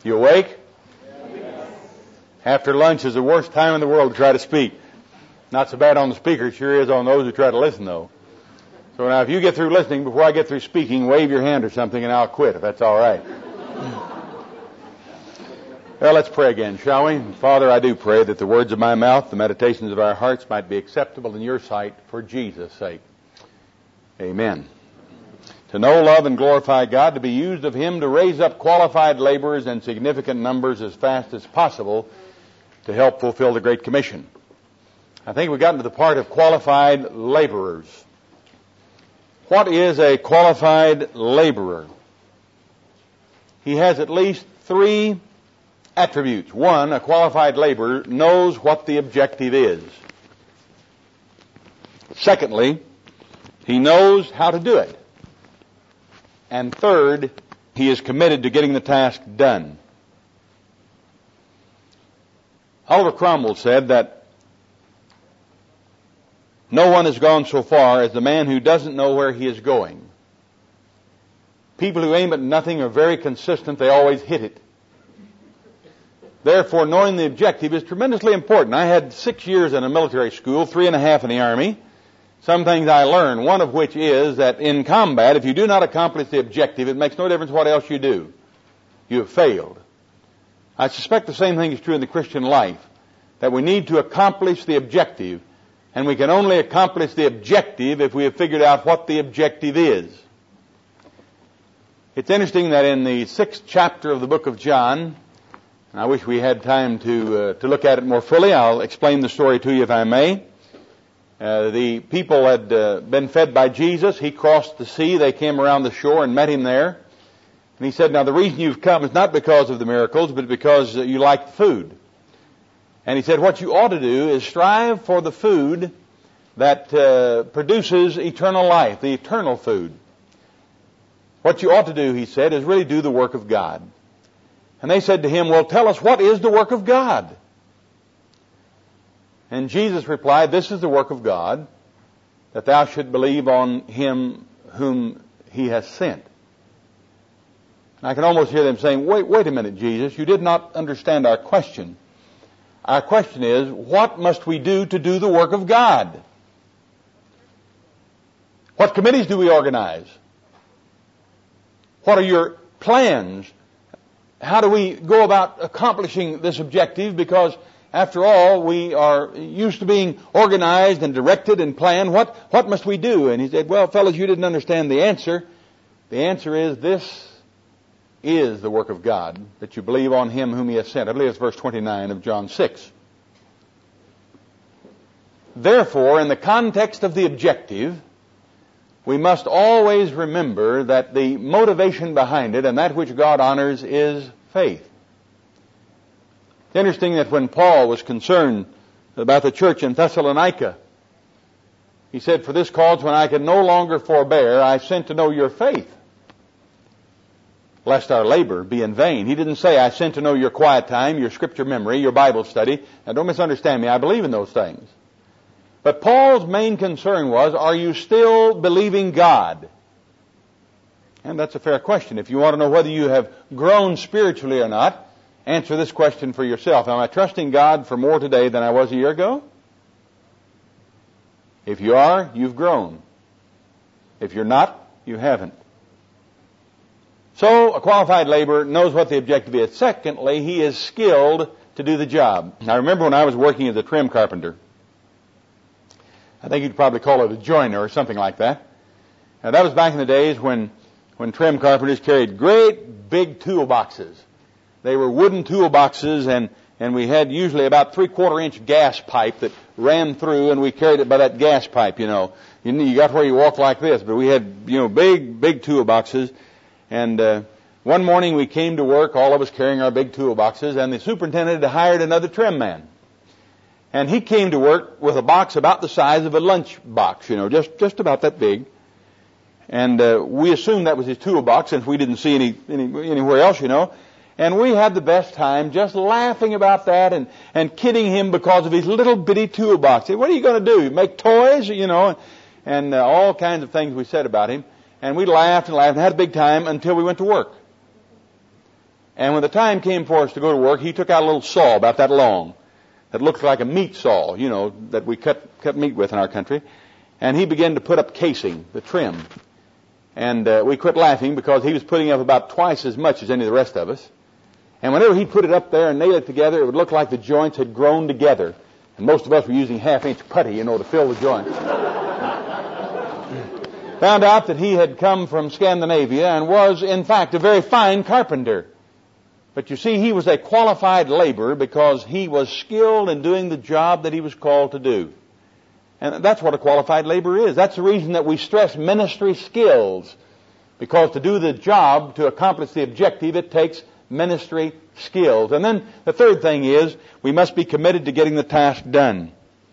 You awake? After lunch is the worst time in the world to try to speak. Not so bad on the speaker, sure is on those who try to listen, though. So now if you get through listening before I get through speaking, wave your hand or something and I'll quit, if that's all right. Well, let's pray again, shall we? Father, I do pray that the words of my mouth, the meditations of our hearts might be acceptable in your sight for Jesus' sake. Amen. To know, love, and glorify God, to be used of Him to raise up qualified laborers in significant numbers as fast as possible to help fulfill the Great Commission. I think we've gotten to the part of qualified laborers. What is a qualified laborer? He has at least three attributes. One, a qualified laborer knows what the objective is. Secondly, he knows how to do it. And third, he is committed to getting the task done. Oliver Cromwell said that no one has gone so far as the man who doesn't know where he is going. People who aim at nothing are very consistent. They always hit it. Therefore, knowing the objective is tremendously important. I had 6 years in a military school, 3.5 in the Army. Some things I learned, one of which is that in combat, if you do not accomplish the objective, it makes no difference what else you do. You have failed. I suspect the same thing is true in the Christian life, that we need to accomplish the objective, and we can only accomplish the objective if we have figured out what the objective is. It's interesting that in the 6th chapter of the book of John, and I wish we had time to look at it more fully. I'll explain the story to you if I may. The people had been fed by Jesus. He crossed the sea. They came around the shore and met him there. And he said, now the reason you've come is not because of the miracles, but because you like the food. And he said, what you ought to do is strive for the food that produces eternal life, the eternal food. What you ought to do, he said, is really do the work of God. And they said to him, well, tell us, what is the work of God? And Jesus replied, this is the work of God, that thou should believe on him whom he has sent. And I can almost hear them saying, wait a minute, Jesus, you did not understand our question. Our question is, what must we do to do the work of God? What committees do we organize? What are your plans? How do we go about accomplishing this objective? Because after all, we are used to being organized and directed and planned. What must we do? And he said, well, fellas, you didn't understand the answer. The answer is, this is the work of God, that you believe on him whom he has sent. I believe it's verse 29 of John 6. Therefore, in the context of the objective, we must always remember that the motivation behind it and that which God honors is faith. It's interesting that when Paul was concerned about the church in Thessalonica, he said, for this cause when I can no longer forbear, I sent to know your faith, lest our labor be in vain. He didn't say, I sent to know your quiet time, your scripture memory, your Bible study. Now don't misunderstand me, I believe in those things. But Paul's main concern was, are you still believing God? And that's a fair question. If you want to know whether you have grown spiritually or not, answer this question for yourself. Am I trusting God for more today than I was a year ago? If you are, you've grown. If you're not, you haven't. So, a qualified laborer knows what the objective is. Secondly, he is skilled to do the job. I remember when I was working as a trim carpenter. I think you'd probably call it a joiner or something like that. Now, that was back in the days when trim carpenters carried great big toolboxes. They were wooden toolboxes, and we had usually about 3/4 inch gas pipe that ran through, and we carried it by that gas pipe, you know. You got where you walk like this, but we had, big toolboxes. And one morning we came to work, all of us carrying our big toolboxes, and the superintendent had hired another trim man. And he came to work with a box about the size of a lunch box, just about that big. And we assumed that was his toolbox since we didn't see anywhere else, And we had the best time just laughing about that and kidding him because of his little bitty toolbox. What are you going to do? Make toys? And all kinds of things we said about him. And we laughed and had a big time until we went to work. And when the time came for us to go to work, he took out a little saw about that long that looked like a meat saw, that we cut meat with in our country. And he began to put up casing, the trim. And we quit laughing because he was putting up about twice as much as any of the rest of us. And whenever he put it up there and nailed it together, it would look like the joints had grown together. And most of us were using half-inch putty, to fill the joints. Found out that he had come from Scandinavia and was, in fact, a very fine carpenter. But you see, he was a qualified laborer because he was skilled in doing the job that he was called to do. And that's what a qualified laborer is. That's the reason that we stress ministry skills. Because to do the job, to accomplish the objective, it takes ministry skills. And then the third thing is, we must be committed to getting the task done.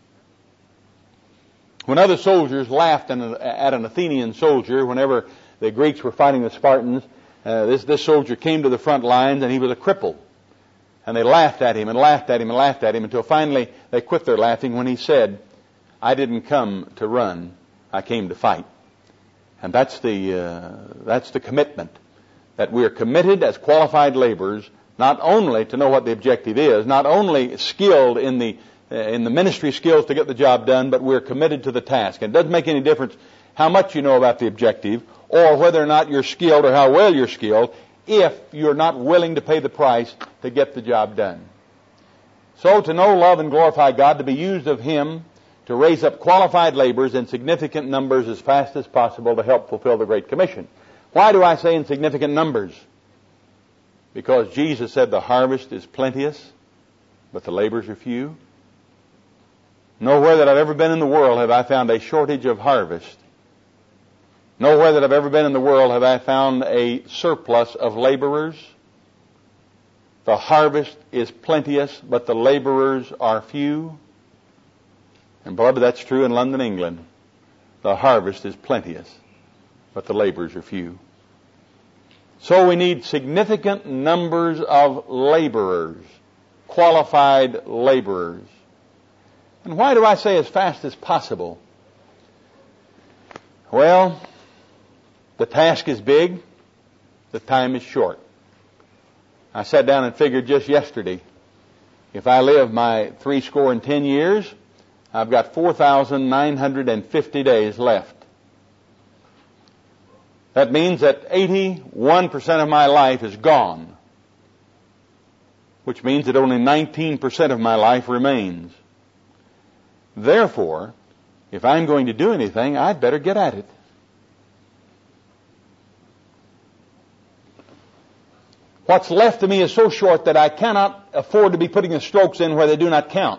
When other soldiers laughed at an Athenian soldier, whenever the Greeks were fighting the Spartans, this soldier came to the front lines and he was a cripple. And they laughed at him and laughed at him and laughed at him until finally they quit their laughing when he said, "I didn't come to run, I came to fight." And that's the commitment, that we are committed as qualified laborers not only to know what the objective is, not only skilled in the ministry skills to get the job done, but we're committed to the task. And it doesn't make any difference how much you know about the objective or whether or not you're skilled or how well you're skilled if you're not willing to pay the price to get the job done. So to know, love, and glorify God, to be used of Him to raise up qualified laborers in significant numbers as fast as possible to help fulfill the Great Commission. Why do I say in significant numbers? Because Jesus said the harvest is plenteous, but the laborers are few. Nowhere that I've ever been in the world have I found a shortage of harvest. Nowhere that I've ever been in the world have I found a surplus of laborers. The harvest is plenteous, but the laborers are few. And beloved, that's true in London, England. The harvest is plenteous, but the laborers are few. So we need significant numbers of laborers, qualified laborers. And why do I say as fast as possible? Well, the task is big, the time is short. I sat down and figured just yesterday, if I live my 70 years, I've got 4,950 days left. That means that 81% of my life is gone, which means that only 19% of my life remains. Therefore, if I'm going to do anything, I'd better get at it. What's left of me is so short that I cannot afford to be putting the strokes in where they do not count.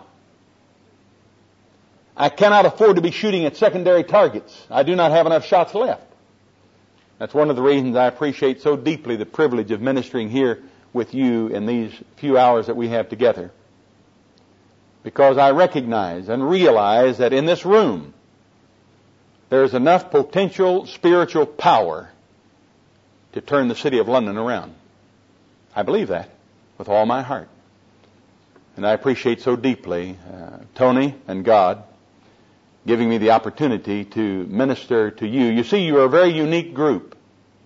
I cannot afford to be shooting at secondary targets. I do not have enough shots left. That's one of the reasons I appreciate so deeply the privilege of ministering here with you in these few hours that we have together. Because I recognize and realize that in this room there is enough potential spiritual power to turn the city of London around. I believe that with all my heart. And I appreciate so deeply Tony and God giving me the opportunity to minister to you. You see, you're a very unique group.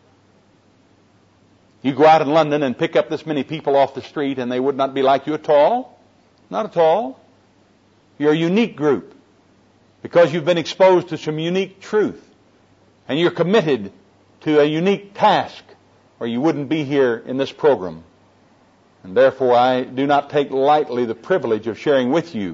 You go out in London and pick up this many people off the street and they would not be like you at all. Not at all. You're a unique group because you've been exposed to some unique truth. And you're committed to a unique task or you wouldn't be here in this program. And therefore I do not take lightly the privilege of sharing with you.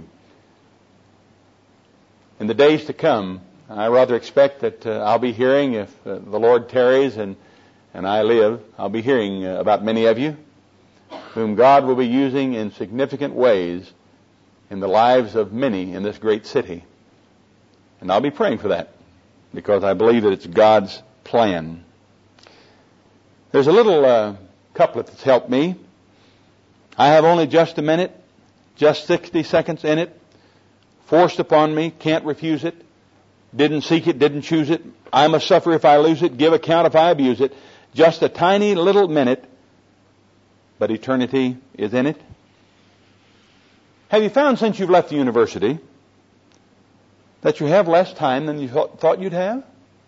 In the days to come, I rather expect that I'll be hearing, if the Lord tarries and I live, I'll be hearing about many of you whom God will be using in significant ways in the lives of many in this great city. And I'll be praying for that because I believe that it's God's plan. There's a little couplet that's helped me. I have only just a minute, just 60 seconds in it. Forced upon me, can't refuse it. Didn't seek it, didn't choose it. I must suffer if I lose it, give account if I abuse it. Just a tiny little minute, but eternity is in it. Have you found since you've left the university that you have less time than you thought you'd have?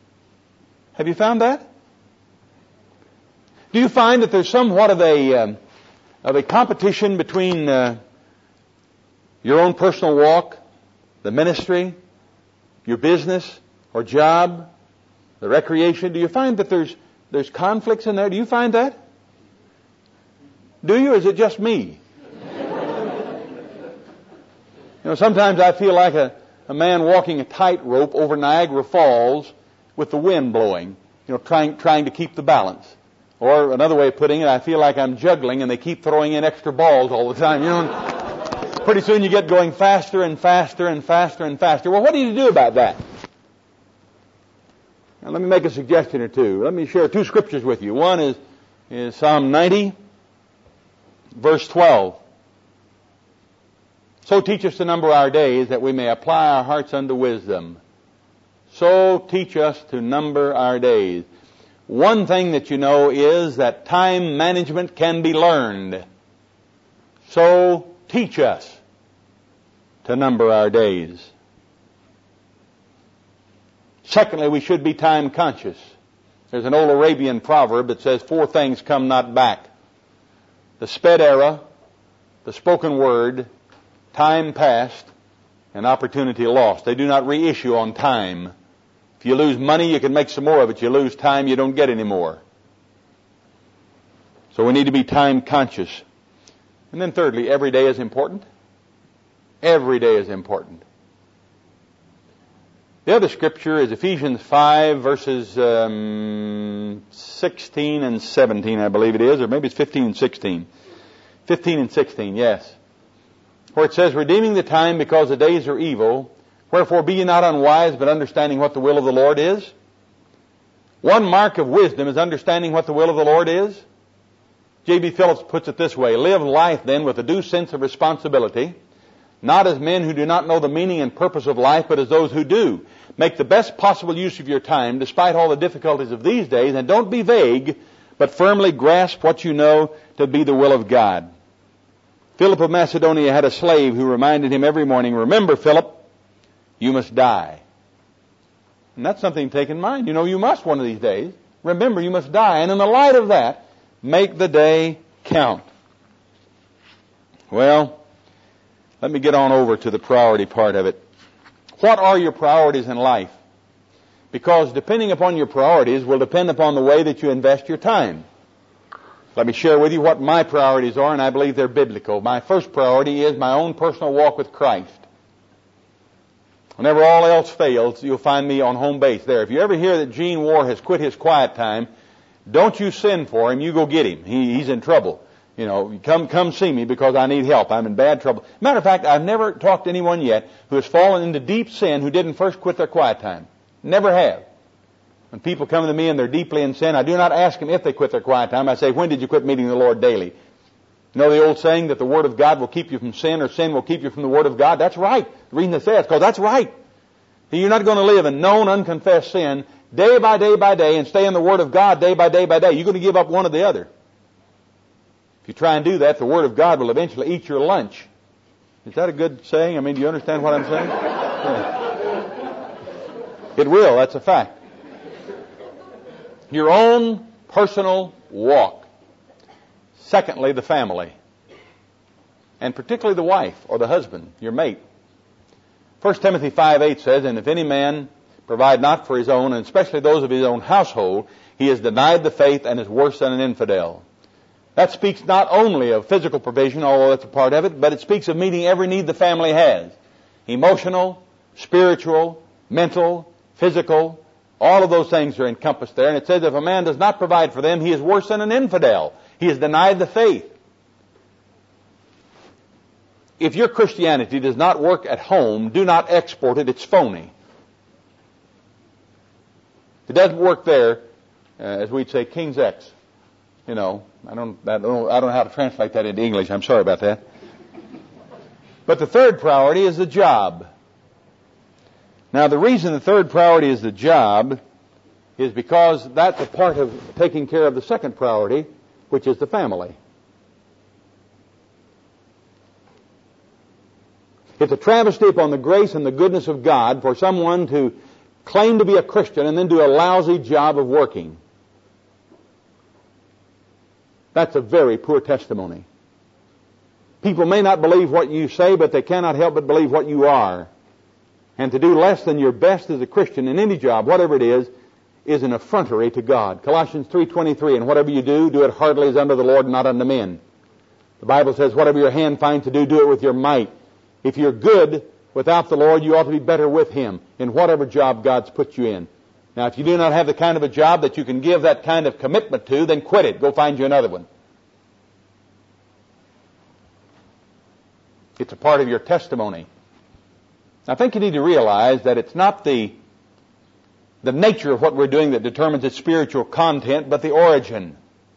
Have you found that? Do you find that there's somewhat of a of a competition between your own personal walk, the ministry, your business or job, the recreation? Do you find that there's conflicts in there? Do you find that? Do you, or is it just me? Sometimes I feel like a man walking a tightrope over Niagara Falls with the wind blowing, trying to keep the balance. Or another way of putting it, I feel like I'm juggling and they keep throwing in extra balls all the time. Pretty soon you get going faster and faster and faster and faster. Well, what do you do about that? Now, let me make a suggestion or two. Let me share two scriptures with you. One is Psalm 90, verse 12. So teach us to number our days that we may apply our hearts unto wisdom. So teach us to number our days. One thing that you know is that time management can be learned. So teach us to number our days. Secondly, we should be time conscious. There's an old Arabian proverb that says 4 things come not back: the sped era, the spoken word, time past, and opportunity lost. They do not reissue on time. If you lose money, you can make some more of it. You lose time, you don't get any more. So we need to be time conscious. And then thirdly, every day is important. Every day is important. The other scripture is Ephesians 5, verses 16 and 17, I believe it is, or maybe it's 15 and 16. 15 and 16, yes. Where it says, redeeming the time because the days are evil, wherefore be ye not unwise, but understanding what the will of the Lord is. One mark of wisdom is understanding what the will of the Lord is. J.B. Phillips puts it this way: live life then with a due sense of responsibility, not as men who do not know the meaning and purpose of life, but as those who do. Make the best possible use of your time, despite all the difficulties of these days, and don't be vague, but firmly grasp what you know to be the will of God. Philip of Macedonia had a slave who reminded him every morning, remember, Philip, you must die. And that's something to take in mind. You must one of these days. Remember, you must die. And in the light of that, make the day count. Well, let me get on over to the priority part of it. What are your priorities in life? Because depending upon your priorities will depend upon the way that you invest your time. Let me share with you what my priorities are, and I believe they're biblical. My first priority is my own personal walk with Christ. Whenever all else fails, you'll find me on home base there. If you ever hear that Gene Warr has quit his quiet time, don't you send for him, you go get him. He's in trouble. Come see me because I need help. I'm in bad trouble. Matter of fact, I've never talked to anyone yet who has fallen into deep sin who didn't first quit their quiet time. Never have. When people come to me and they're deeply in sin, I do not ask them if they quit their quiet time. I say, when did you quit meeting the Lord daily? You know the old saying that the Word of God will keep you from sin, or sin will keep you from the Word of God? That's right. The reason they say it is because that's right. You're not going to live in known, unconfessed sin day by day by day and stay in the Word of God day by day by day. You're going to give up one or the other. If you try and do that, the Word of God will eventually eat your lunch. Is that a good saying? Do you understand what I'm saying? Yeah. It will. That's a fact. Your own personal walk. Secondly, the family. And particularly the wife or the husband, your mate. 1 Timothy 5:8 says, and if any man provide not for his own, and especially those of his own household, he has denied the faith and is worse than an infidel. That speaks not only of physical provision, although that's a part of it, but it speaks of meeting every need the family has. Emotional, spiritual, mental, physical, all of those things are encompassed there. And it says if a man does not provide for them, he is worse than an infidel. He has denied the faith. If your Christianity does not work at home, do not export it. It's phony. If it doesn't work there, as we'd say, King's X. I don't know how to translate that into English. I'm sorry about that. But the third priority is the job. Now, the reason the third priority is the job is because that's a part of taking care of the second priority, which is the family. It's a travesty upon the grace and the goodness of God for someone to claim to be a Christian and then do a lousy job of working. That's a very poor testimony. People may not believe what you say, but they cannot help but believe what you are. And to do less than your best as a Christian in any job, whatever it is an effrontery to God. Colossians 3:23, and whatever you do, do it heartily as unto the Lord, not unto men. The Bible says, whatever your hand finds to do, do it with your might. If you're good without the Lord, you ought to be better with Him in whatever job God's put you in. Now, if you do not have the kind of a job that you can give that kind of commitment to, then quit it. Go find you another one. It's a part of your testimony. I think you need to realize that it's not the nature of what we're doing that determines its spiritual content, but the origin.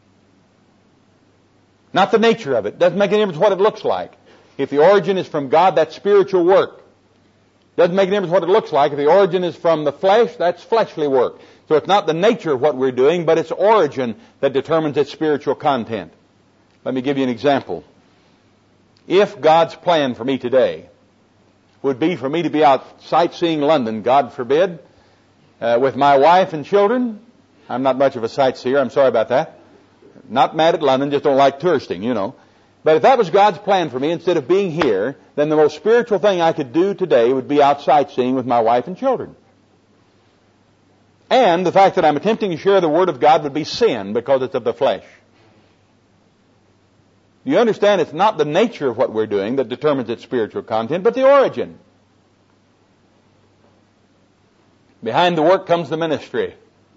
Not the nature of it. Doesn't make any difference what it looks like. If the origin is from God, that's spiritual work. Doesn't make any difference what it looks like. If the origin is from the flesh, that's fleshly work. So it's not the nature of what we're doing, but its origin that determines its spiritual content. Let me give you an example. If God's plan for me today would be for me to be out sightseeing London, God forbid, with my wife and children, I'm not much of a sightseer, I'm sorry about that. Not mad at London, just don't like touristing, you know. But if that was God's plan for me, instead of being here, then the most spiritual thing I could do today would be out sightseeing with my wife and children. And the fact that I'm attempting to share the Word of God would be sin because it's of the flesh. Do you understand? It's not the nature of what we're doing that determines its spiritual content, but the origin. Behind the work comes the ministry.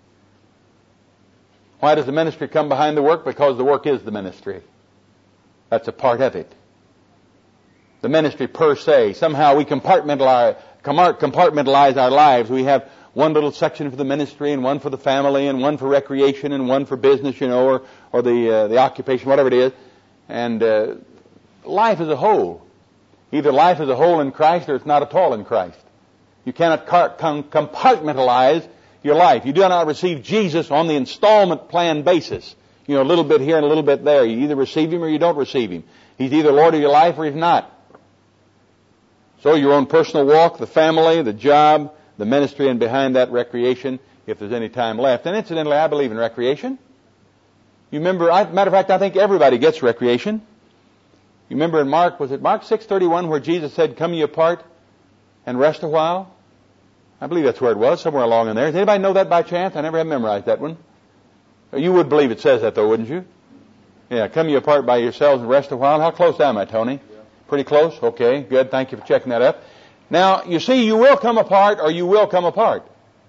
Why does the ministry come behind the work? Because the work is the ministry. That's a part of it. The ministry per se. Somehow we compartmentalize our lives. We have one little section for the ministry and one for the family and one for recreation and one for business, you know, or the occupation, whatever it is. And life as a whole. Either life as a whole in Christ or it's not at all in Christ. You cannot compartmentalize your life. You do not receive Jesus on the installment plan basis. You know, a little bit here and a little bit there. You either receive Him or you don't receive Him. He's either Lord of your life or He's not. So your own personal walk, the family, the job, the ministry, and behind that recreation, if there's any time left. And incidentally, I believe in recreation. You remember, matter of fact, I think everybody gets recreation. You remember in Mark 6:31 where Jesus said, come ye apart and rest a while? I believe that's where it was, somewhere along in there. Does anybody know that by chance? I never have memorized that one. You would believe it says that though, wouldn't you? Yeah, come ye apart by yourselves and rest a while. How close am I, Tony? Yeah. Pretty close? Okay, good. Thank you for checking that up. Now, you see, you will come apart or you will come apart.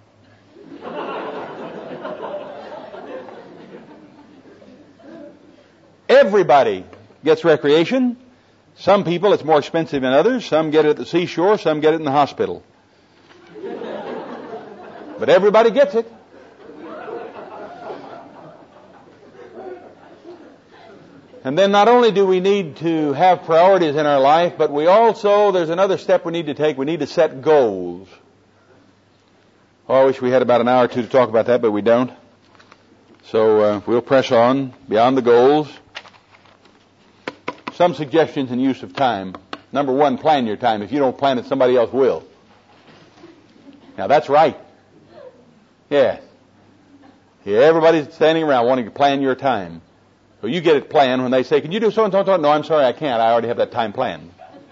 Everybody gets recreation. Some people, it's more expensive than others. Some get it at the seashore. Some get it in the hospital. But everybody gets it. And then not only do we need to have priorities in our life, but we also, there's another step we need to take. We need to set goals. Oh, I wish we had about an hour or two to talk about that, but we don't. So we'll press on beyond the goals. Some suggestions in use of time. Number one, plan your time. If you don't plan it, somebody else will. Now that's right. Yes. Yeah, everybody's standing around wanting to plan your time. So you get it planned when they say, can you do so and so and so? No, I'm sorry, I can't. I already have that time planned.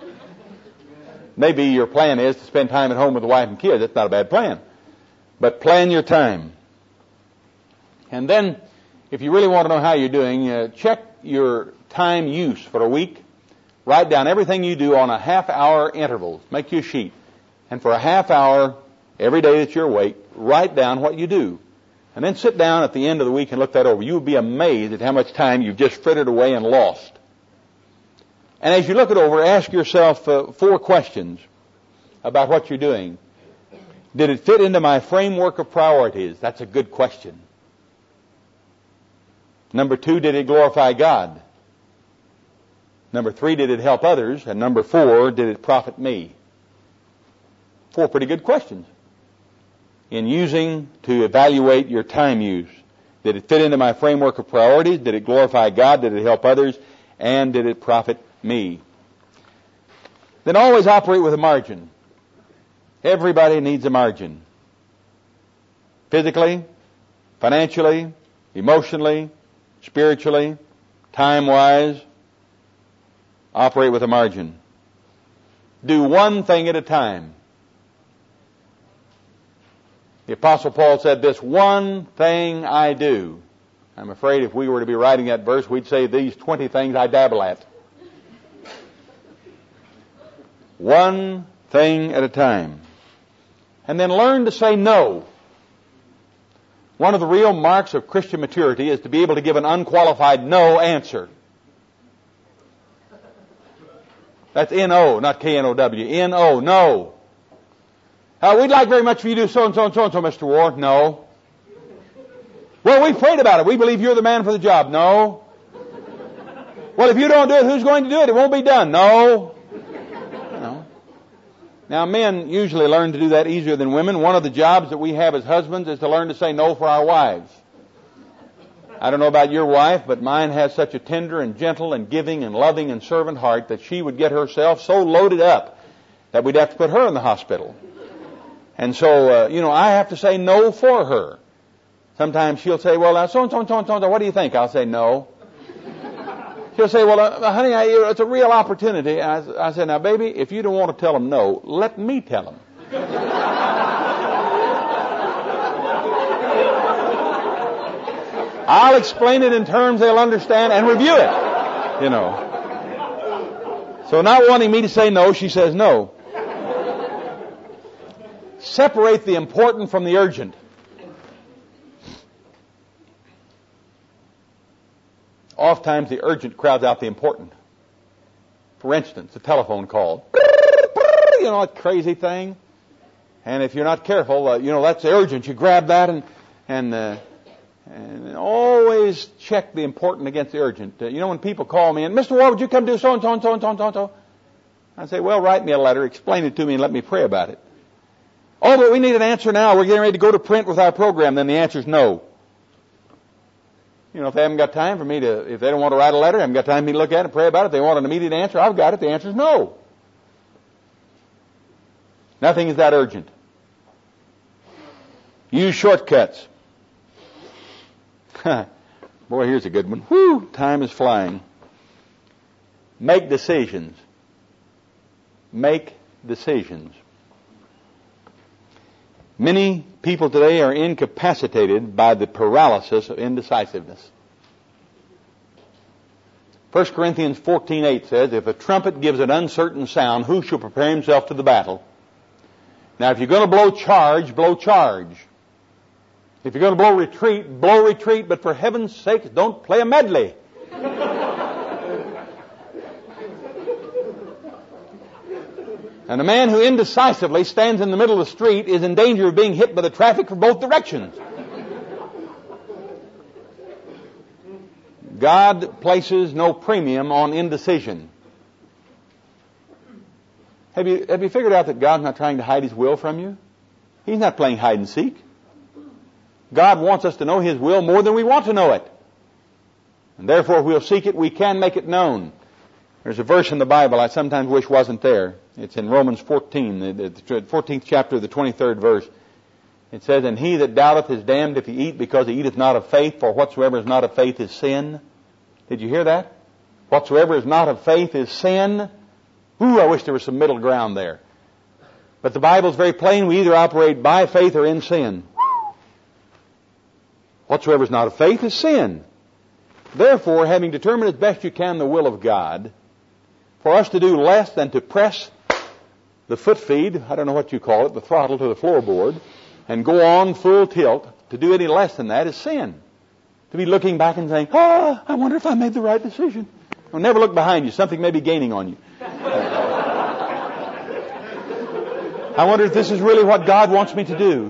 Maybe your plan is to spend time at home with the wife and kids. That's not a bad plan. But plan your time. And then, if you really want to know how you're doing, check your time use for a week. Write down everything you do on a half-hour intervals. Make you a sheet. And for a half hour, every day that you're awake, write down what you do. And then sit down at the end of the week and look that over. You will be amazed at how much time you've just frittered away and lost. And as you look it over, ask yourself 4 questions about what you're doing. Did it fit into my framework of priorities? That's a good question. Number 2, did it glorify God? Number 3, did it help others? And number 4, did it profit me? 4 pretty good questions in using to evaluate your time use. Did it fit into my framework of priorities? Did it glorify God? Did it help others? And did it profit me? Then always operate with a margin. Everybody needs a margin. Physically, financially, emotionally, spiritually, time-wise. Operate with a margin. Do one thing at a time. The Apostle Paul said this, one thing I do. I'm afraid if we were to be writing that verse, we'd say these 20 things I dabble at. One thing at a time. And then learn to say no. One of the real marks of Christian maturity is to be able to give an unqualified no answer. That's N-O, not K-N-O-W. N-O, no. We'd like very much for you to do so-and-so and so-and-so, Mr. Ward. No. Well, we've prayed about it. We believe you're the man for the job. No. Well, if you don't do it, who's going to do it? It won't be done. No. No. Now, men usually learn to do that easier than women. One of the jobs that we have as husbands is to learn to say no for our wives. I don't know about your wife, but mine has such a tender and gentle and giving and loving and servant heart that she would get herself so loaded up that we'd have to put her in the hospital. And so, I have to say no for her. Sometimes she'll say, well, now, so-and-so, what do you think? I'll say no. She'll say, well, honey, it's a real opportunity. I said, now, baby, if you don't want to tell them no, let me tell them. I'll explain it in terms they'll understand and review it, So not wanting me to say no, she says no. Separate the important from the urgent. Oftentimes the urgent crowds out the important. For instance, a telephone call. That crazy thing. And if you're not careful, that's urgent. You grab that and always check the important against the urgent. When people call me and, Mr. Ward, would you come do so-and-so and so-and-so and so-and-so? I say, well, write me a letter, explain it to me, and let me pray about it. Oh, but we need an answer now. We're getting ready to go to print with our program. Then the answer is no. If they haven't got time for me if they don't want to write a letter, haven't got time for me to look at it and pray about it, they want an immediate answer, I've got it. The answer is no. Nothing is that urgent. Use shortcuts. Boy, here's a good one. Whew, time is flying. Make decisions. Make decisions. Many people today are incapacitated by the paralysis of indecisiveness. 1 Corinthians 14:8 says, if a trumpet gives an uncertain sound, who shall prepare himself to the battle? Now, if you're going to blow charge, blow charge. If you're going to blow retreat, but for heaven's sake, don't play a medley. And a man who indecisively stands in the middle of the street is in danger of being hit by the traffic from both directions. God places no premium on indecision. Have you figured out that God's not trying to hide His will from you? He's not playing hide and seek. God wants us to know His will more than we want to know it. And therefore, if we'll seek it, we can make it known. There's a verse in the Bible I sometimes wish wasn't there. It's in Romans 14, the 14th chapter, the 23rd verse. It says, and he that doubteth is damned if he eat, because he eateth not of faith, for whatsoever is not of faith is sin. Did you hear that? Whatsoever is not of faith is sin. Ooh, I wish there was some middle ground there. But the Bible's very plain. We either operate by faith or in sin. Whatsoever is not of faith is sin. Therefore, having determined as best you can the will of God, for us to do less than to press the foot feed, I don't know what you call it, the throttle to the floorboard, and go on full tilt, to do any less than that is sin. To be looking back and saying, I wonder if I made the right decision. Well, never look behind you. Something may be gaining on you. I wonder if this is really what God wants me to do,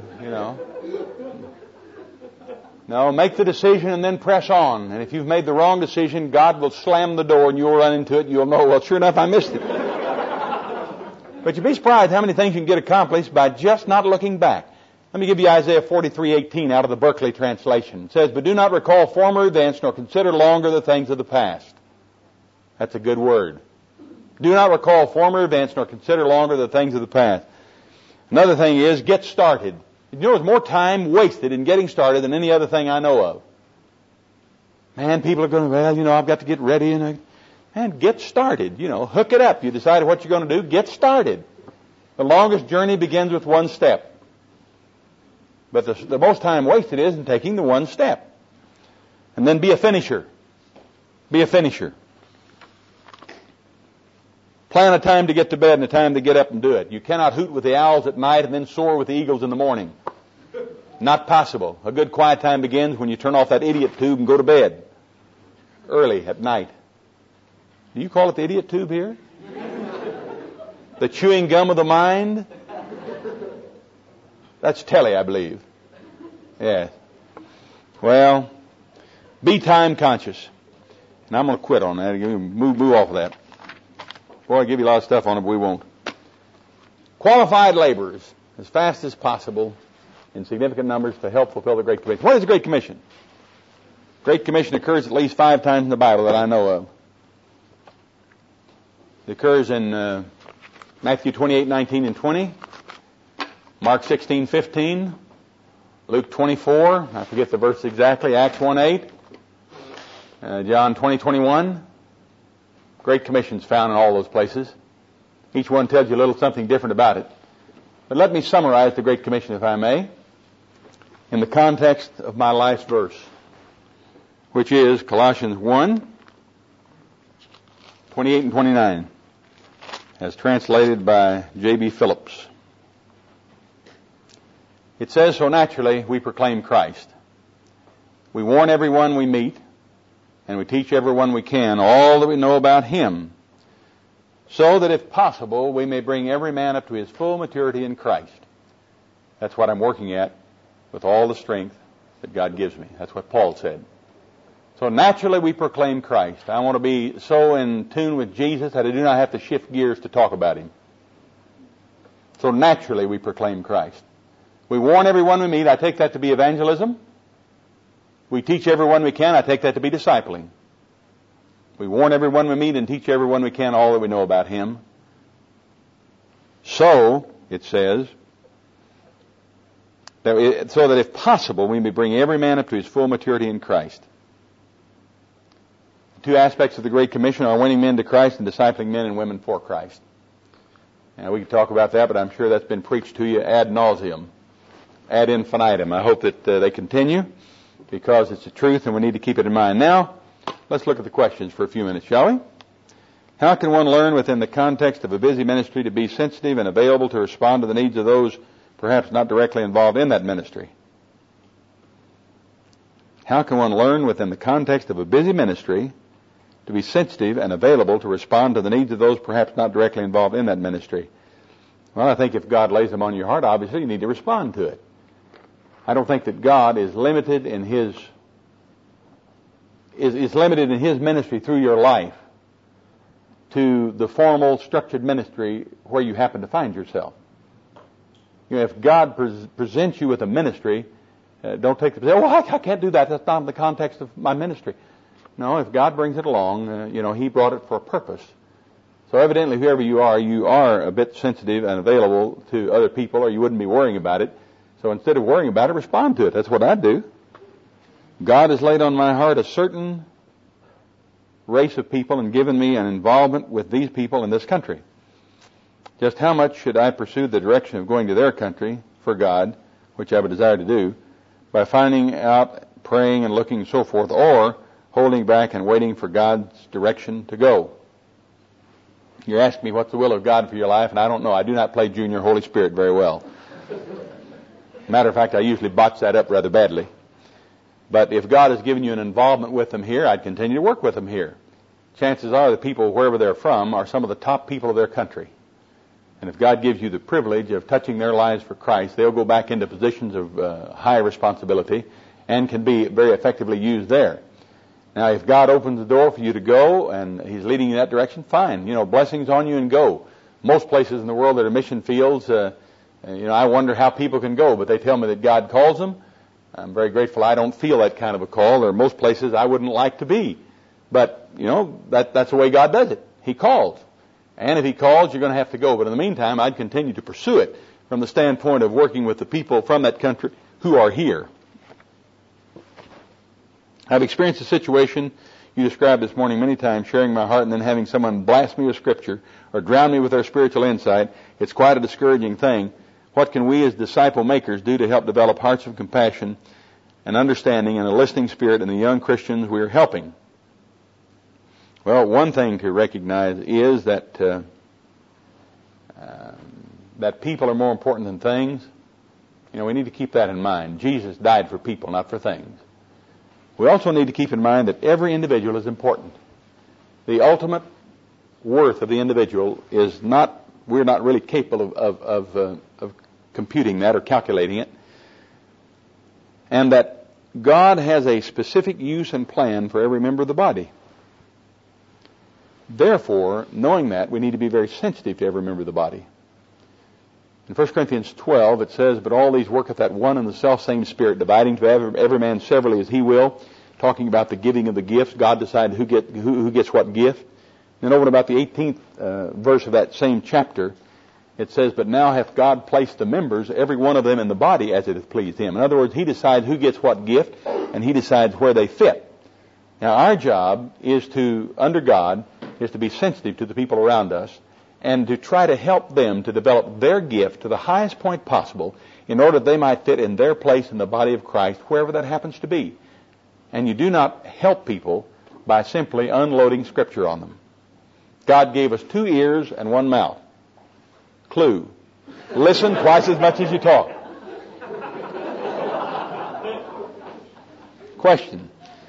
No, make the decision and then press on. And if you've made the wrong decision, God will slam the door and you'll run into it and you'll know, well, sure enough, I missed it. But you'd be surprised how many things you can get accomplished by just not looking back. Let me give you Isaiah 43:18 out of the Berkeley translation. It says, but do not recall former events, nor consider longer the things of the past. That's a good word. Do not recall former events, nor consider longer the things of the past. Another thing is, get started. There's more time wasted in getting started than any other thing I know of. Man, people are going, I've got to get ready and And get started. Hook it up. You decide what you're going to do. Get started. The longest journey begins with one step. But the most time wasted is in taking the one step. And then be a finisher. Be a finisher. Plan a time to get to bed and a time to get up and do it. You cannot hoot with the owls at night and then soar with the eagles in the morning. Not possible. A good quiet time begins when you turn off that idiot tube and go to bed. Early at night. Do you call it the idiot tube here? The chewing gum of the mind? That's telly, I believe. Yes. Well, be time conscious. And I'm going to quit on that. Move off of that. Boy, I give you a lot of stuff on it, but we won't. Qualified laborers, as fast as possible, in significant numbers to help fulfill the Great Commission. What is the Great Commission? Great Commission occurs at least 5 times in the Bible that I know of. It occurs in Matthew 28, 19, and 20. Mark 16, 15. Luke 24. I forget the verse exactly. Acts 1, 8. John 20, 21. Great Commissions found in all those places. Each one tells you a little something different about it. But let me summarize the Great Commission, if I may, in the context of my last verse, which is Colossians 1, 28 and 29, as translated by J.B. Phillips. It says, so naturally we proclaim Christ. We warn everyone we meet, and we teach everyone we can all that we know about Him, so that if possible we may bring every man up to his full maturity in Christ. That's what I'm working at with all the strength that God gives me. That's what Paul said. So naturally we proclaim Christ. I want to be so in tune with Jesus that I do not have to shift gears to talk about Him. So naturally we proclaim Christ. We warn everyone we meet. I take that to be evangelism. We teach everyone we can. I take that to be discipling. We warn everyone we meet and teach everyone we can all that we know about Him. So, it says, so that if possible we may bring every man up to his full maturity in Christ. The 2 aspects of the Great Commission are winning men to Christ and discipling men and women for Christ. Now, we can talk about that, but I'm sure that's been preached to you ad nauseum, ad infinitum. I hope that they continue, because it's the truth and we need to keep it in mind. Now, let's look at the questions for a few minutes, shall we? How can one learn within the context of a busy ministry to be sensitive and available to respond to the needs of those perhaps not directly involved in that ministry? How can one learn within the context of a busy ministry to be sensitive and available to respond to the needs of those perhaps not directly involved in that ministry? Well, I think if God lays them on your heart, obviously you need to respond to it. I don't think that God is limited in His ministry through your life to the formal, structured ministry where you happen to find yourself. If God presents you with a ministry, don't take the well, I can't do that. That's not in the context of my ministry. No, if God brings it along, He brought it for a purpose. So evidently, whoever you are a bit sensitive and available to other people, or you wouldn't be worrying about it. So instead of worrying about it, respond to it. That's what I do. God has laid on my heart a certain race of people and given me an involvement with these people in this country. Just how much should I pursue the direction of going to their country for God, which I would desire to do, by finding out, praying and looking and so forth, or holding back and waiting for God's direction to go? You're asking me what's the will of God for your life, and I don't know. I do not play Junior Holy Spirit very well. Matter of fact, I usually botch that up rather badly. But if God has given you an involvement with them here, I'd continue to work with them here. Chances are the people, wherever they're from, are some of the top people of their country. And if God gives you the privilege of touching their lives for Christ, they'll go back into positions of high responsibility and can be very effectively used there. Now, if God opens the door for you to go and He's leading you in that direction, fine. Blessings on you and go. Most places in the world that are mission fields, I wonder how people can go, but they tell me that God calls them. I'm very grateful I don't feel that kind of a call. There are most places I wouldn't like to be. But, that's the way God does it. He calls. And if He calls, you're going to have to go. But in the meantime, I'd continue to pursue it from the standpoint of working with the people from that country who are here. I've experienced a situation You described this morning many times sharing my heart and then having someone blast me with Scripture or drown me with their spiritual insight. It's quite a discouraging thing. What can we as disciple makers do to help develop hearts of compassion and understanding and a listening spirit in the young Christians we are helping? Well, one thing to recognize is that that people are more important than things. You know, we need to keep that in mind. Jesus died for people, not for things. We also need to keep in mind that every individual is important. The ultimate worth of the individual is not, we're not really capable of computing that or calculating it. And that God has a specific use and plan for every member of the body. Therefore, knowing that, we need to be very sensitive to every member of the body. In 1 Corinthians 12, it says, "But all these worketh that one and the selfsame Spirit, dividing to every man severally as he will," talking about the giving of the gifts. God decided who gets what gift. Then over about the 18th verse of that same chapter, it says, "But now hath God placed the members, every one of them in the body, as it hath pleased him." In other words, he decides who gets what gift, and he decides where they fit. Now, our job is to, under God, is to be sensitive to the people around us and to try to help them to develop their gift to the highest point possible in order that they might fit in their place in the body of Christ, wherever that happens to be. And you do not help people by simply unloading Scripture on them. God gave us 2 ears and 1 mouth. Clue: listen twice as much as you talk. Question: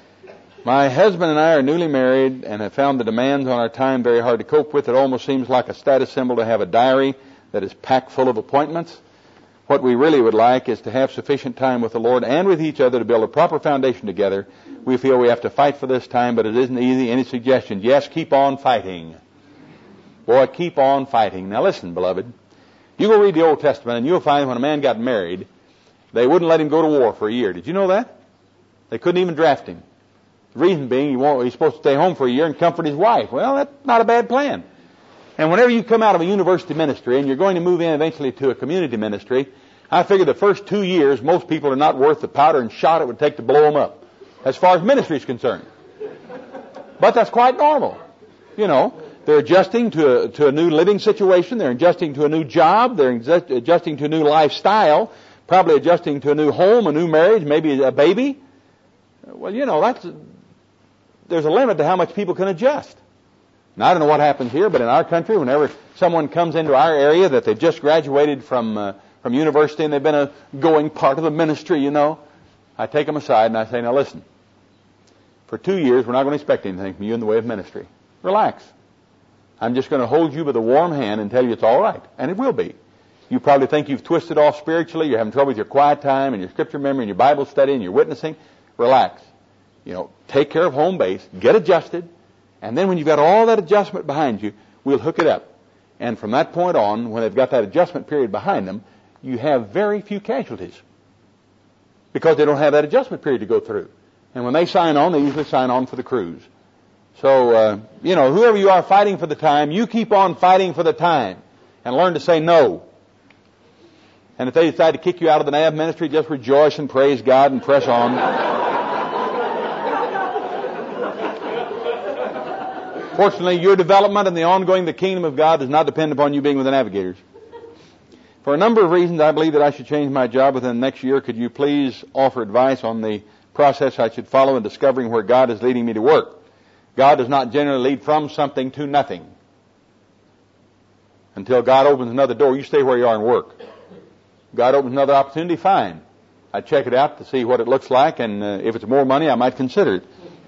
My husband and I are newly married and have found the demands on our time very hard to cope with. It almost seems like a status symbol to have a diary that is packed full of appointments. What we really would like is to have sufficient time with the Lord and with each other to build a proper foundation together. We feel we have to fight for this time, but it isn't easy. Any suggestions? Yes, keep on fighting. Boy, keep on fighting. Now listen, beloved. You go read the Old Testament and you'll find when a man got married, they wouldn't let him go to war for a year. Did you know that? They couldn't even draft him. The reason being, he's supposed to stay home for a year and comfort his wife. Well, that's not a bad plan. And whenever you come out of a university ministry and you're going to move in eventually to a community ministry, I figure the first 2 years, most people are not worth the powder and shot it would take to blow them up, as far as ministry is concerned. But that's quite normal. You know, they're adjusting to a new living situation. They're adjusting to a new job. They're adjusting to a new lifestyle, probably adjusting to a new home, a new marriage, maybe a baby. Well, you know, there's a limit to how much people can adjust. Now, I don't know what happens here, but in our country, whenever someone comes into our area that they've just graduated from university and they've been a going part of the ministry, you know, I take them aside and I say, "Now listen, for 2 years we're not going to expect anything from you in the way of ministry. Relax. I'm just going to hold you with a warm hand and tell you it's all right." And it will be. You probably think you've twisted off spiritually, you're having trouble with your quiet time and your scripture memory and your Bible study and your witnessing. Relax. You know, take care of home base, get adjusted, and then when you've got all that adjustment behind you, we'll hook it up. And from that point on, when they've got that adjustment period behind them, you have very few casualties because they don't have that adjustment period to go through. And when they sign on, they usually sign on for the cruise. So, you know, whoever you are fighting for the time, you keep on fighting for the time and learn to say no. And if they decide to kick you out of the NAB ministry, just rejoice and praise God and press on. Fortunately, your development and the ongoing of the kingdom of God does not depend upon you being with the Navigators. For a number of reasons, I believe that I should change my job within the next year. Could you please offer advice on the process I should follow in discovering where God is leading me to work? God does not generally lead from something to nothing. Until God opens another door, you stay where you are and work. God opens another opportunity, fine. I check it out to see what it looks like, and if it's more money, I might consider it.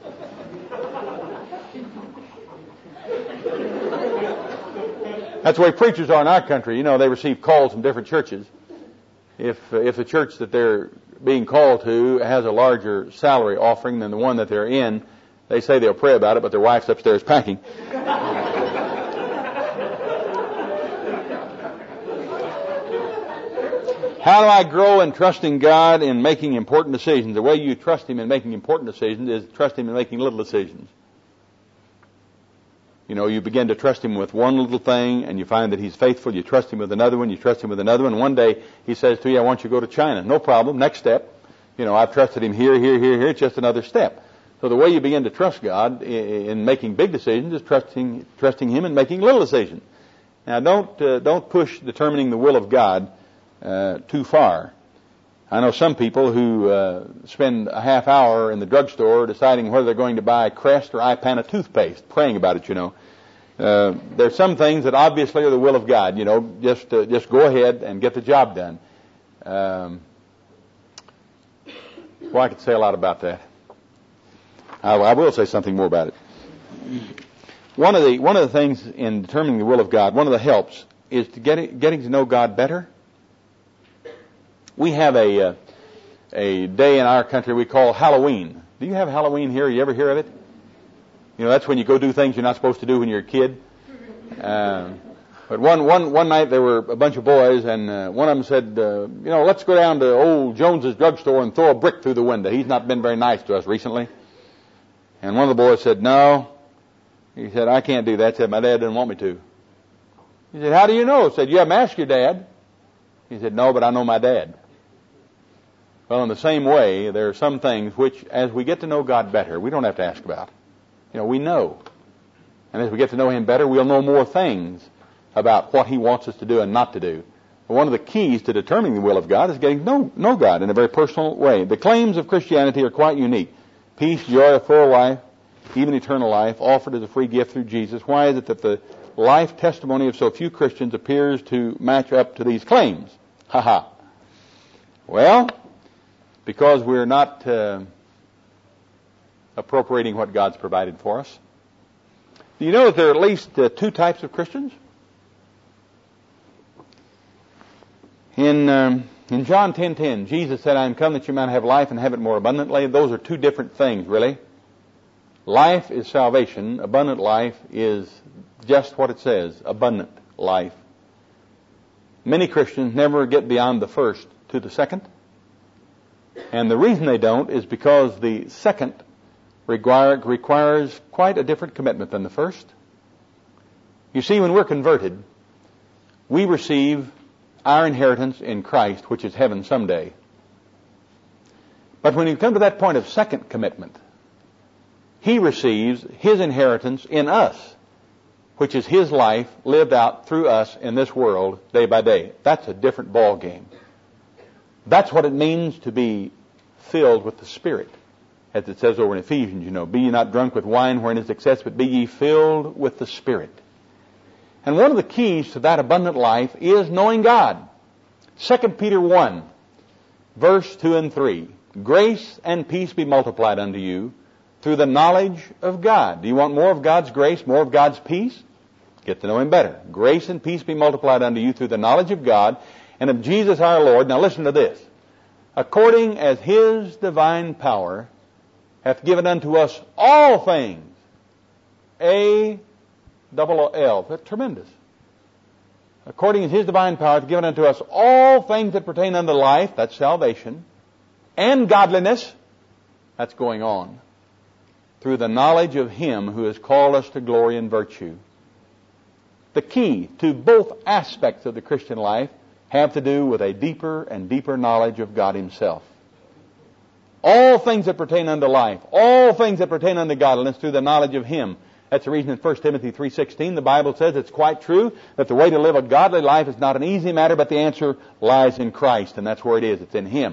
That's the way preachers are in our country. You know, they receive calls from different churches. If the church that they're being called to has a larger salary offering than the one that they're in, they say they'll pray about it, but their wife's upstairs packing. How do I grow in trusting God in making important decisions? The way you trust Him in making important decisions is trust Him in making little decisions. You know, you begin to trust Him with one little thing, and you find that He's faithful. You trust Him with another one. You trust Him with another one. One day, He says to you, "I want you to go to China." No problem. Next step. You know, I've trusted Him here. It's just another step. So the way you begin to trust God in making big decisions is trusting Him in making little decisions. Now don't push determining the will of God too far. I know some people who spend a half hour in the drugstore deciding whether they're going to buy Crest or Ipana toothpaste, praying about it, you know. There's some things that obviously are the will of God, you know. Just go ahead and get the job done. Well, I could say a lot about that. I will say something more about it. One of the things in determining the will of God, one of the helps, is to getting to know God better. We have a day in our country we call Halloween. Do you have Halloween here? You ever hear of it? You know, that's when you go do things you're not supposed to do when you're a kid. But one night there were a bunch of boys, and one of them said, you know, let's go down to old Jones's drugstore and throw a brick through the window. He's not been very nice to us recently. And one of the boys said, no. He said, I can't do that. He said, my dad didn't want me to. He said, how do you know? He said, you haven't asked your dad. He said, no, but I know my dad. Well, in the same way, there are some things which, as we get to know God better, we don't have to ask about. You know, we know. And as we get to know Him better, we'll know more things about what He wants us to do and not to do. But one of the keys to determining the will of God is getting to know God in a very personal way. The claims of Christianity are quite unique. Peace, joy, a full life, even eternal life, offered as a free gift through Jesus. Why is it that the life testimony of so few Christians appears to match up to these claims? Well, because we're not appropriating what God's provided for us. Do you know that there are at least two types of Christians? In John 10:10, Jesus said, I am come that you might have life and have it more abundantly. Those are two different things, really. Life is salvation. Abundant life is just what it says, abundant life. Many Christians never get beyond the first to the second. And the reason they don't is because the second requires quite a different commitment than the first. You see, when we're converted, we receive our inheritance in Christ, which is heaven someday. But when you come to that point of second commitment, He receives His inheritance in us, which is His life lived out through us in this world day by day. That's a different ball game. That's what it means to be filled with the Spirit. As it says over in Ephesians, you know, be ye not drunk with wine wherein is excess, but be ye filled with the Spirit. And one of the keys to that abundant life is knowing God. 2 Peter 1, verse 2 and 3. Grace and peace be multiplied unto you through the knowledge of God. Do you want more of God's grace, more of God's peace? Get to know Him better. Grace and peace be multiplied unto you through the knowledge of God and of Jesus our Lord. Now listen to this. According as His divine power hath given unto us all things. A-double-L. That's tremendous. According as His divine power hath given unto us all things that pertain unto life, that's salvation, and godliness, that's going on, through the knowledge of Him who has called us to glory and virtue. The key to both aspects of the Christian life have to do with a deeper and deeper knowledge of God Himself. All things that pertain unto life, all things that pertain unto godliness through the knowledge of Him. That's the reason in 1 Timothy 3:16 the Bible says it's quite true that the way to live a godly life is not an easy matter, but the answer lies in Christ, and that's where it is. It's in Him.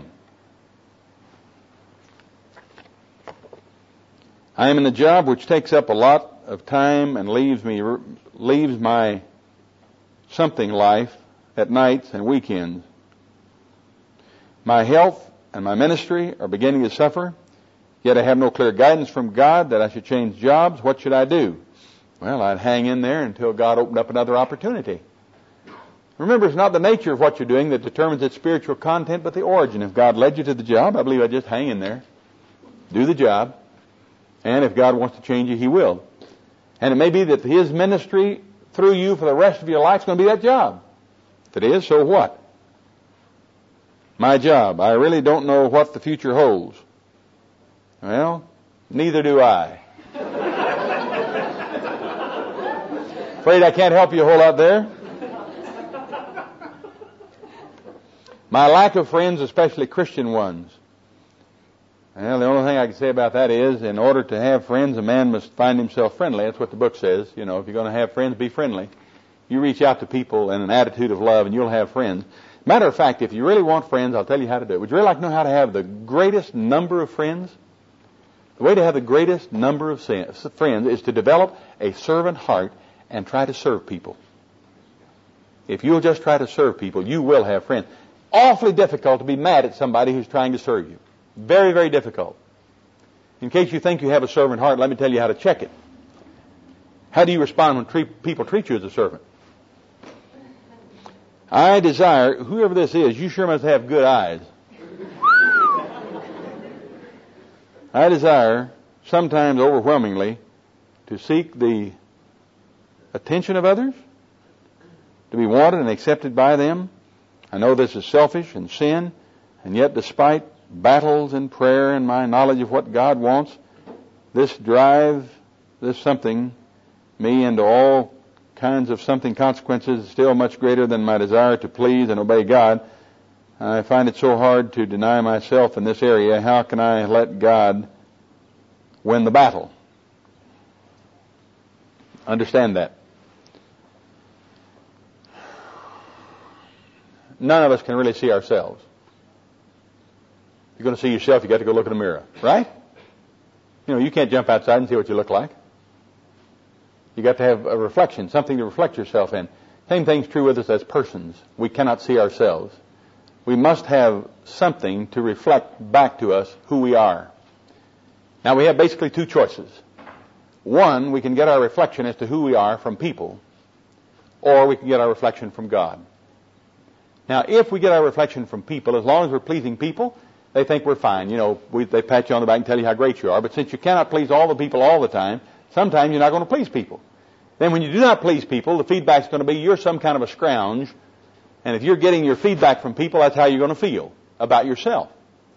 I am in a job which takes up a lot of time and leaves my something life at nights and weekends. My health and my ministry are beginning to suffer, yet I have no clear guidance from God that I should change jobs. What should I do? Well, I'd hang in there until God opened up another opportunity. Remember, it's not the nature of what you're doing that determines its spiritual content, but the origin. If God led you to the job, I believe I'd just hang in there, do the job, and if God wants to change you, He will. And it may be that His ministry through you for the rest of your life is going to be that job. If it is, so what? My job. I really don't know what the future holds. Well, neither do I. Afraid I can't help you a whole lot there. My lack of friends, especially Christian ones, Well, the only thing I can say about that is, in order to have friends, a man must find himself friendly. That's what the book says. You know, if you're going to have friends, be friendly. You reach out to people in an attitude of love, and you'll have friends. Matter of fact, if you really want friends, I'll tell you how to do it. Would you really like to know how to have the greatest number of friends? The way to have the greatest number of friends is to develop a servant heart and try to serve people. If you'll just try to serve people, you will have friends. Awfully difficult to be mad at somebody who's trying to serve you. Very, very difficult. In case you think you have a servant heart, let me tell you how to check it. How do you respond when people treat you as a servant? I desire, whoever this is, you sure must have good eyes. I desire, sometimes overwhelmingly, to seek the attention of others, to be wanted and accepted by them. I know this is selfish and sin, and yet despite battles and prayer and my knowledge of what God wants, this drive, this something, me into all kinds of something consequences is still much greater than my desire to please and obey God. I find it so hard to deny myself in this area. How can I let God win the battle? Understand that. None of us can really see ourselves. If you're going to see yourself, you've got to go look in the mirror, right? You know, you can't jump outside and see what you look like. You got to have a reflection, something to reflect yourself in. Same thing's true with us as persons. We cannot see ourselves. We must have something to reflect back to us who we are. Now, we have basically two choices. One, we can get our reflection as to who we are from people, or we can get our reflection from God. Now, if we get our reflection from people, as long as we're pleasing people, they think we're fine. You know, they pat you on the back and tell you how great you are. But since you cannot please all the people all the time, sometimes you're not going to please people. Then when you do not please people, the feedback's going to be you're some kind of a scrounge. And if you're getting your feedback from people, that's how you're going to feel about yourself.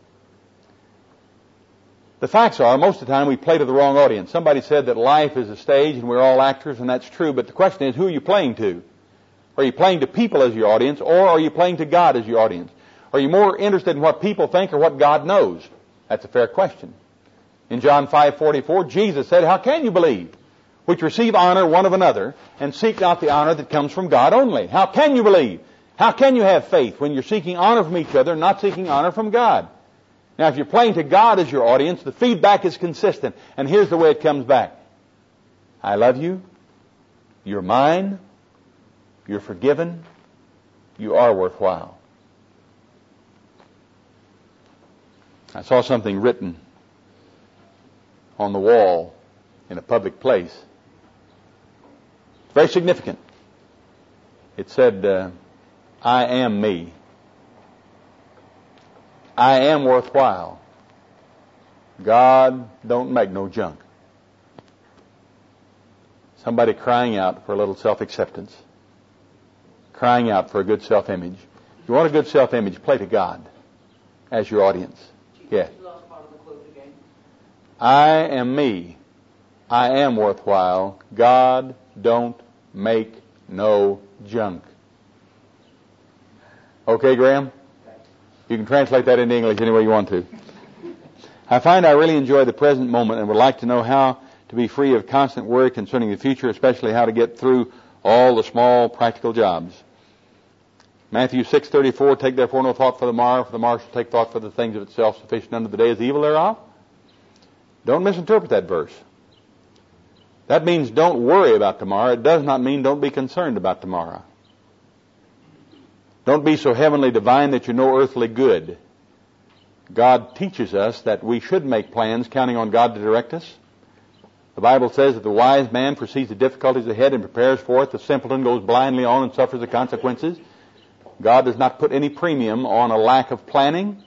The facts are, most of the time we play to the wrong audience. Somebody said that life is a stage and we're all actors, and that's true. But the question is, who are you playing to? Are you playing to people as your audience, or are you playing to God as your audience? Are you more interested in what people think or what God knows? That's a fair question. In John 5:44, Jesus said, "How can you believe, which receive honor one of another, and seek not the honor that comes from God only?" How can you believe? How can you have faith when you're seeking honor from each other, not seeking honor from God? Now, if you're playing to God as your audience, the feedback is consistent. And here's the way it comes back. I love you. You're mine. You're forgiven. You are worthwhile. I saw something written on the wall in a public place. It's very significant. It said, I am me. I am worthwhile. God don't make no junk. Somebody crying out for a little self-acceptance. Crying out for a good self-image. If you want a good self-image, play to God as your audience. Yeah. I am me. I am worthwhile. God don't make no junk. Okay, Graham? You can translate that into English any way you want to. I find I really enjoy the present moment and would like to know how to be free of constant worry concerning the future, especially how to get through all the small practical jobs. Matthew 6:34, take therefore no thought for the morrow shall take thought for the things of itself. Sufficient unto the day is the evil thereof. Don't misinterpret that verse. That means don't worry about tomorrow. It does not mean don't be concerned about tomorrow. Don't be so heavenly divine that you're no earthly good. God teaches us that we should make plans counting on God to direct us. The Bible says that the wise man foresees the difficulties ahead and prepares for it. The simpleton goes blindly on and suffers the consequences. God does not put any premium on a lack of planning.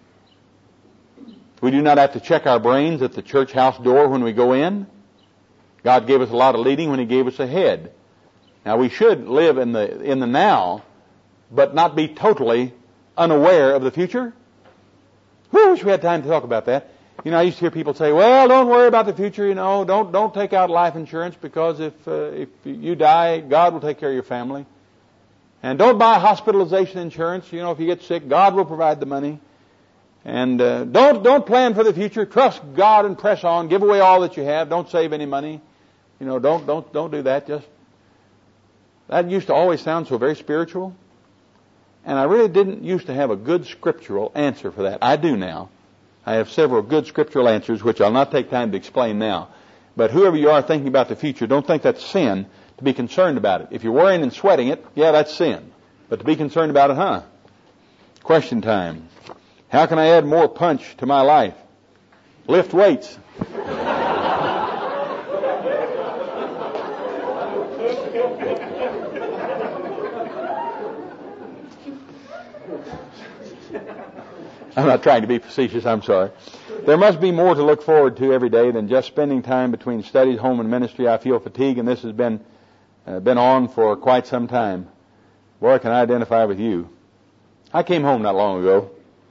We do not have to check our brains at the church house door when we go in. God gave us a lot of leading when He gave us a head. Now we should live in the now, but not be totally unaware of the future. I wish we had time to talk about that. You know, I used to hear people say, well, don't worry about the future, you know, don't take out life insurance because if you die, God will take care of your family. And don't buy hospitalization insurance, you know, if you get sick, God will provide the money. And don't plan for the future. Trust God and press on. Give away all that you have. Don't save any money. Don't do that. That used to always sound so very spiritual. And I really didn't used to have a good scriptural answer for that. I do now. I have several good scriptural answers, which I'll not take time to explain now. But whoever you are thinking about the future, don't think that's sin to be concerned about it. If you're worrying and sweating it, yeah, that's sin. But to be concerned about it, Question time. How can I add more punch to my life? Lift weights. I'm not trying to be facetious, I'm sorry. There must be more to look forward to every day than just spending time between studies, home, and ministry. I feel fatigue, and this has been on for quite some time. Boy, I can identify with you. I came home not long ago.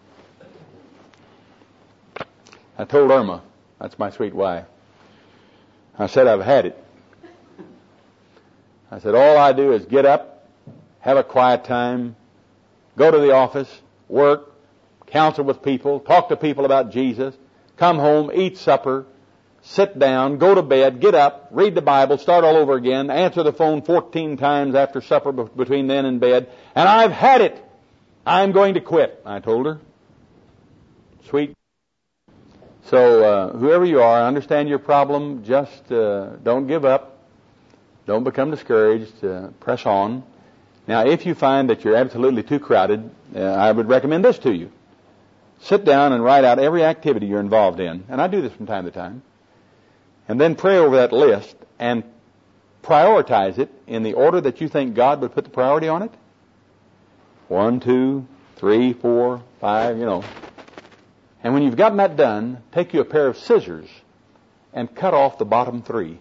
I told Irma, that's my sweet wife, I said, I've had it. I said, all I do is get up, have a quiet time, go to the office, work, counsel with people, talk to people about Jesus, come home, eat supper, sit down, go to bed, get up, read the Bible, start all over again, answer the phone 14 times after supper between then and bed, and I've had it. I'm going to quit, I told her. Sweet. So, whoever you are, I understand your problem. Just don't give up. Don't become discouraged. Press on. Now, if you find that you're absolutely too crowded, I would recommend this to you. Sit down and write out every activity you're involved in. And I do this from time to time. And then pray over that list and prioritize it in the order that you think God would put the priority on it. 1, 2, 3, 4, 5, And when you've gotten that done, take you a pair of scissors and cut off the bottom 3.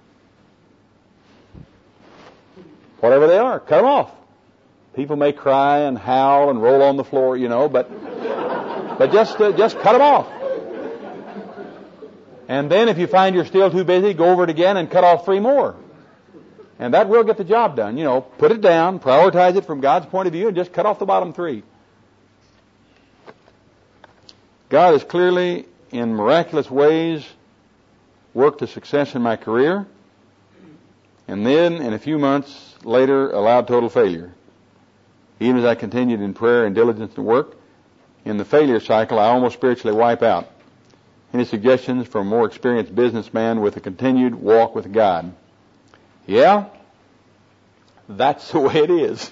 Whatever they are, cut them off. People may cry and howl and roll on the floor, but just cut them off. And then if you find you're still too busy, go over it again and cut off 3 more. And that will get the job done. Put it down, prioritize it from God's point of view, and just cut off the bottom 3. God has clearly, in miraculous ways, worked to success in my career, and then, in a few months later, allowed total failure. Even as I continued in prayer and diligence and work, in the failure cycle, I almost spiritually wipe out. Any suggestions from a more experienced businessman with a continued walk with God? Yeah, that's the way it is.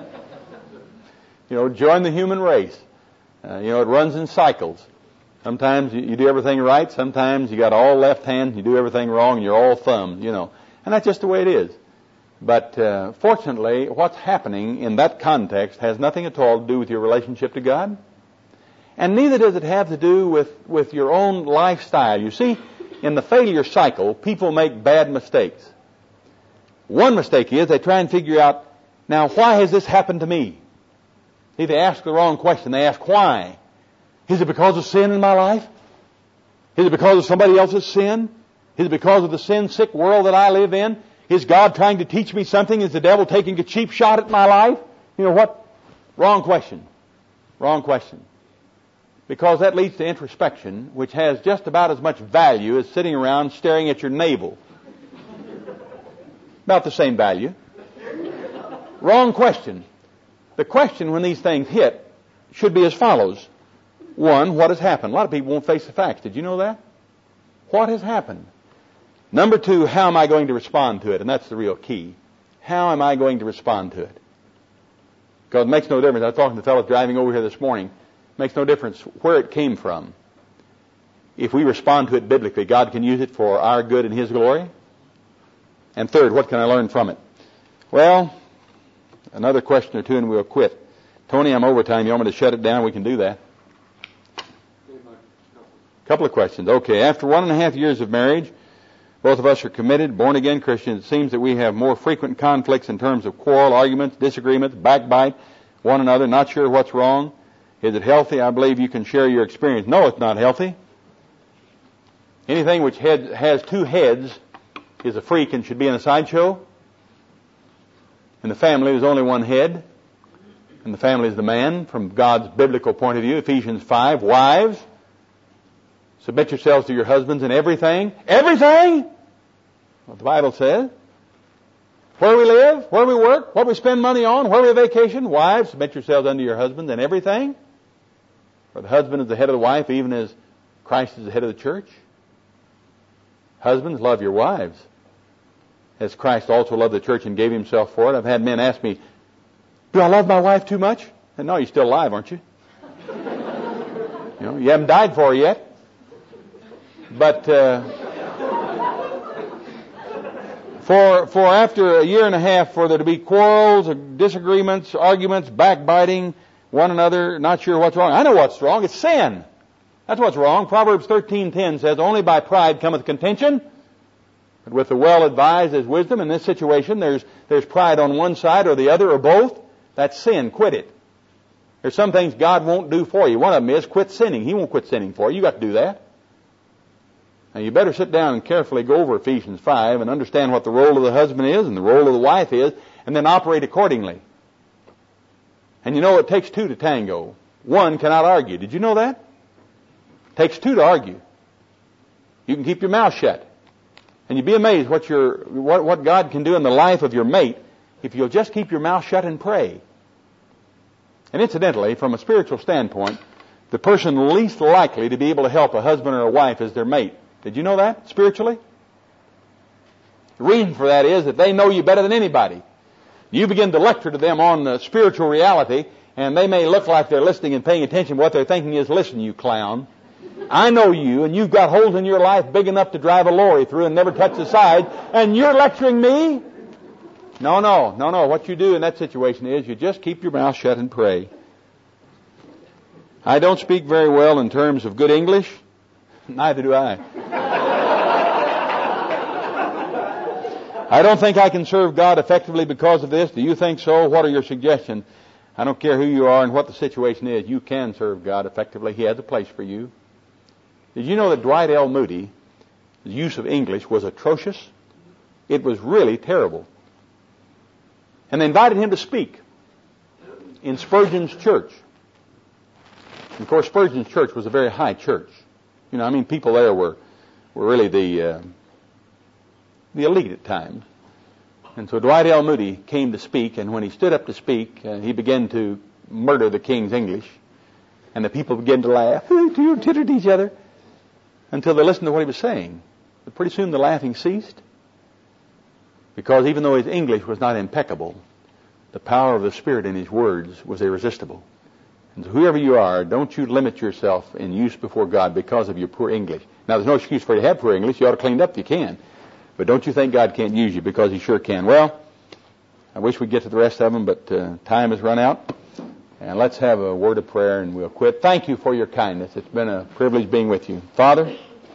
Join the human race. It runs in cycles. Sometimes you do everything right. Sometimes you got all left hand. You do everything wrong, and you're all thumb. And that's just the way it is. But fortunately, what's happening in that context has nothing at all to do with your relationship to God, and neither does it have to do with your own lifestyle. You see, in the failure cycle, people make bad mistakes. One mistake is they try and figure out, now, why has this happened to me? See, they ask the wrong question. They ask, why? Is it because of sin in my life? Is it because of somebody else's sin? Is it because of the sin-sick world that I live in? Is God trying to teach me something? Is the devil taking a cheap shot at my life? What? Wrong question. Wrong question. Because that leads to introspection, which has just about as much value as sitting around staring at your navel. About the same value. Wrong question. The question when these things hit should be as follows. 1, what has happened? A lot of people won't face the facts. Did you know that? What has happened? Number 2, how am I going to respond to it? And that's the real key. How am I going to respond to it? Because it makes no difference. I was talking to the fellow driving over here this morning. It makes no difference where it came from. If we respond to it biblically, God can use it for our good and His glory. And 3rd, what can I learn from it? Well, another question or two and we'll quit. Tony, I'm over time. You want me to shut it down? We can do that. Couple of questions. Okay, after 1.5 years of marriage, both of us are committed, born-again Christians. It seems that we have more frequent conflicts in terms of quarrel, arguments, disagreements, backbite, one another, not sure what's wrong. Is it healthy? I believe you can share your experience. No, it's not healthy. Anything which has 2 heads is a freak and should be in a sideshow. In the family, there's only 1 head. And the family is the man from God's biblical point of view. Ephesians 5, wives, submit yourselves to your husbands in everything. Everything! What the Bible says. Where we live, where we work, what we spend money on, where we vacation. Wives, submit yourselves unto your husbands in everything. For the husband is the head of the wife, even as Christ is the head of the church. Husbands, love your wives, as Christ also loved the church and gave himself for it. I've had men ask me, do I love my wife too much? And no, you're still alive, aren't you? You haven't died for her yet. But for after a year and a half, for there to be quarrels, disagreements, arguments, backbiting one another, not sure what's wrong. I know what's wrong. It's sin. That's what's wrong. Proverbs 13:10 says, only by pride cometh contention, but with the well-advised is wisdom. In this situation, there's pride on one side or the other or both. That's sin. Quit it. There's some things God won't do for you. One of them is quit sinning. He won't quit sinning for you. You've got to do that. Now you better sit down and carefully go over Ephesians 5 and understand what the role of the husband is and the role of the wife is, and then operate accordingly. And you know it takes two to tango. One cannot argue. Did you know that? It takes two to argue. You can keep your mouth shut. And you'd be amazed what God can do in the life of your mate if you'll just keep your mouth shut and pray. And incidentally, from a spiritual standpoint, the person least likely to be able to help a husband or a wife is their mate. Did you know that, spiritually? The reason for that is that they know you better than anybody. You begin to lecture to them on the spiritual reality, and they may look like they're listening and paying attention. What they're thinking is, listen, you clown. I know you, and you've got holes in your life big enough to drive a lorry through and never touch the side, and you're lecturing me? No. What you do in that situation is you just keep your mouth shut and pray. I don't speak very well in terms of good English. Neither do I. I don't think I can serve God effectively because of this. Do you think so? What are your suggestions? I don't care who you are and what the situation is. You can serve God effectively. He has a place for you. Did you know that Dwight L. Moody's use of English was atrocious? It was really terrible. And they invited him to speak in Spurgeon's church. And of course, Spurgeon's church was a very high church. People there were really the elite at times. And so Dwight L. Moody came to speak, and when he stood up to speak, he began to murder the King's English. And the people began to laugh, tittered each other, until they listened to what he was saying. But pretty soon the laughing ceased, because even though his English was not impeccable, the power of the Spirit in his words was irresistible. And so whoever you are, don't you limit yourself in use before God because of your poor English. Now, there's no excuse for you to have poor English. You ought to clean it up if you can. But don't you think God can't use you, because He sure can. Well, I wish we'd get to the rest of them, but time has run out. And let's have a word of prayer and we'll quit. Thank you for your kindness. It's been a privilege being with you. Father,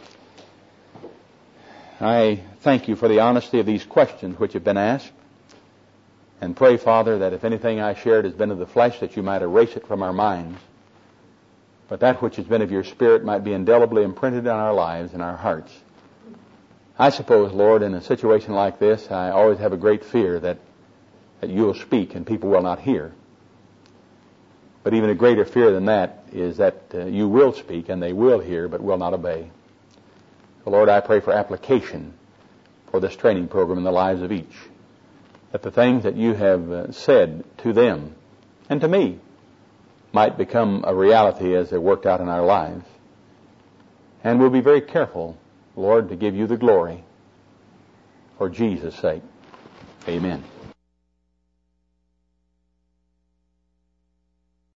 I thank you for the honesty of these questions which have been asked. And pray, Father, that if anything I shared has been of the flesh, that you might erase it from our minds. But that which has been of your Spirit might be indelibly imprinted on our lives and our hearts. I suppose, Lord, in a situation like this, I always have a great fear that you will speak and people will not hear. But even a greater fear than that is that you will speak and they will hear but will not obey. So, Lord, I pray for application for this training program in the lives of each, that the things that you have said to them and to me might become a reality as they're worked out in our lives. And we'll be very careful, Lord, to give you the glory for Jesus' sake. Amen.